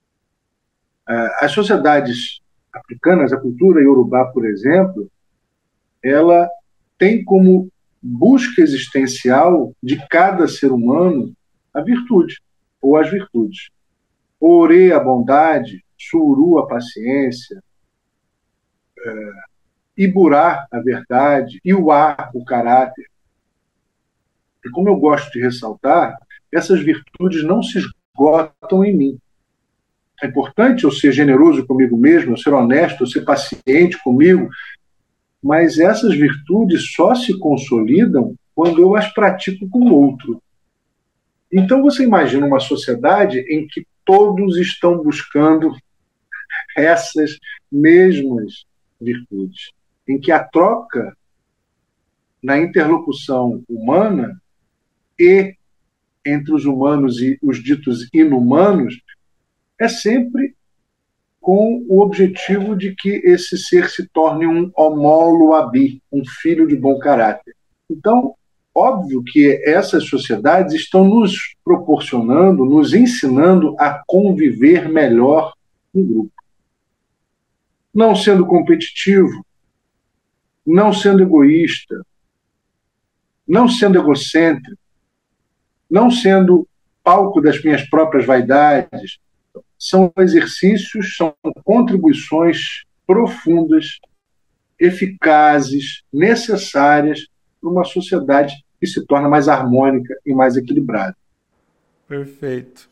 B: As sociedades africanas, a cultura iorubá, por exemplo, ela tem como busca existencial de cada ser humano a virtude, ou as virtudes. Orê, a bondade, Suru, a paciência, é, Iburá, a verdade, Iuá, o caráter. E como eu gosto de ressaltar, essas virtudes não se esgotam em mim. É importante eu ser generoso comigo mesmo, eu ser honesto, eu ser paciente comigo, mas essas virtudes só se consolidam quando eu as pratico com o outro. Então você imagina uma sociedade em que todos estão buscando essas mesmas virtudes, em que a troca na interlocução humana e entre os humanos e os ditos inumanos é sempre com o objetivo de que esse ser se torne um homólo abi, um filho de bom caráter. Então, óbvio que essas sociedades estão nos proporcionando, nos ensinando a conviver melhor em grupo. Não sendo competitivo, não sendo egoísta, não sendo egocêntrico, não sendo palco das minhas próprias vaidades. São exercícios, são contribuições profundas, eficazes, necessárias para uma sociedade que se torna mais harmônica e mais equilibrada.
A: Perfeito.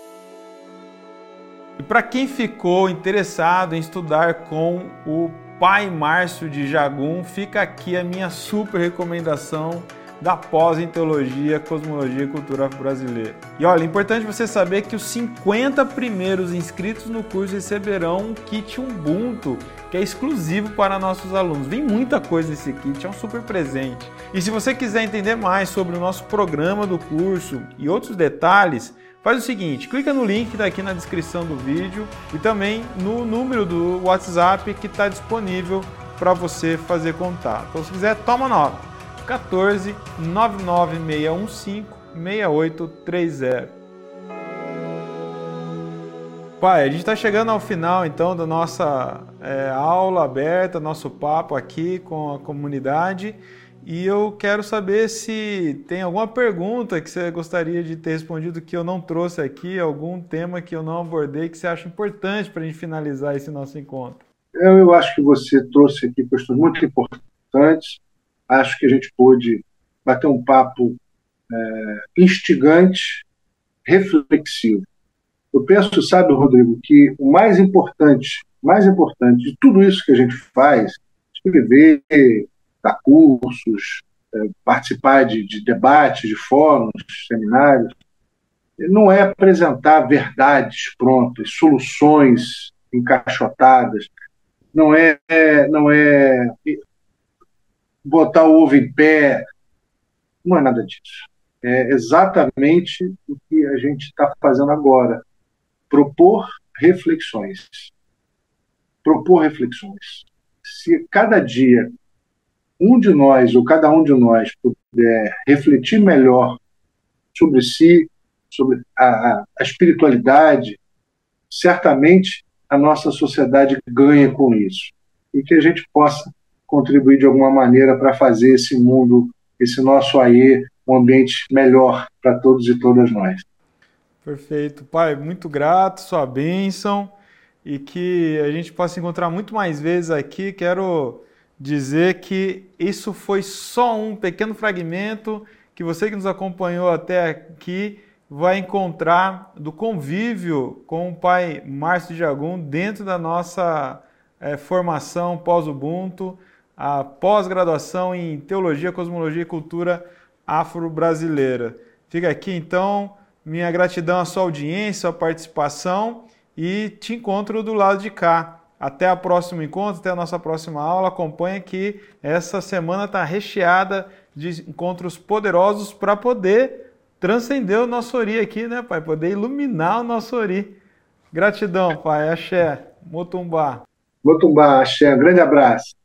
A: E para quem ficou interessado em estudar com o Pai Márcio de Jagum, fica aqui a minha super recomendação da pós em Teologia, Cosmologia e Cultura Brasileira. E olha, é importante você saber que os cinquenta primeiros inscritos no curso receberão um kit Ubuntu, que é exclusivo para nossos alunos. Vem muita coisa nesse kit, é um super presente. E se você quiser entender mais sobre o nosso programa do curso e outros detalhes, faz o seguinte, clica no link que está aqui na descrição do vídeo e também no número do WhatsApp que está disponível para você fazer contato. Então, se quiser, toma nota. quatorze, nove nove seis um cinco, seis oito três zero. Pai, a gente está chegando ao final então da nossa é, aula aberta, nosso papo aqui com a comunidade, e eu quero saber se tem alguma pergunta que você gostaria de ter respondido que eu não trouxe aqui, algum tema que eu não abordei que você acha importante para a gente finalizar esse nosso encontro.
B: Eu, eu acho que você trouxe aqui questões muito importantes. Acho que a gente pôde bater um papo é, instigante, reflexivo. Eu penso, sabe, Rodrigo, que o mais importante, mais importante de tudo isso que a gente faz, escrever, dar cursos, é, participar de, de debates, de fóruns, de seminários, não é apresentar verdades prontas, soluções encaixotadas, não é, não é botar o ovo em pé, não é nada disso. É exatamente o que a gente está fazendo agora, propor reflexões. Propor reflexões. Se cada dia um de nós, ou cada um de nós, puder refletir melhor sobre si, sobre a, a, a espiritualidade, certamente a nossa sociedade ganha com isso. E que a gente possa contribuir de alguma maneira para fazer esse mundo, esse nosso aê, um ambiente melhor para todos e todas nós.
A: Perfeito. Pai, muito grato, sua bênção, e que a gente possa encontrar muito mais vezes aqui. Quero dizer que isso foi só um pequeno fragmento que você que nos acompanhou até aqui vai encontrar do convívio com o pai Márcio de Agum dentro da nossa é, formação pós-Ubuntu, a pós-graduação em Teologia, Cosmologia e Cultura Afro-Brasileira. Fica aqui então minha gratidão à sua audiência, à sua participação, e te encontro do lado de cá. Até o próximo encontro, até a nossa próxima aula. Acompanha que essa semana está recheada de encontros poderosos para poder transcender o nosso Ori aqui, né, pai? Poder iluminar o nosso Ori. Gratidão, pai. Axé. Motumbá.
B: Motumbá, axé. Grande abraço.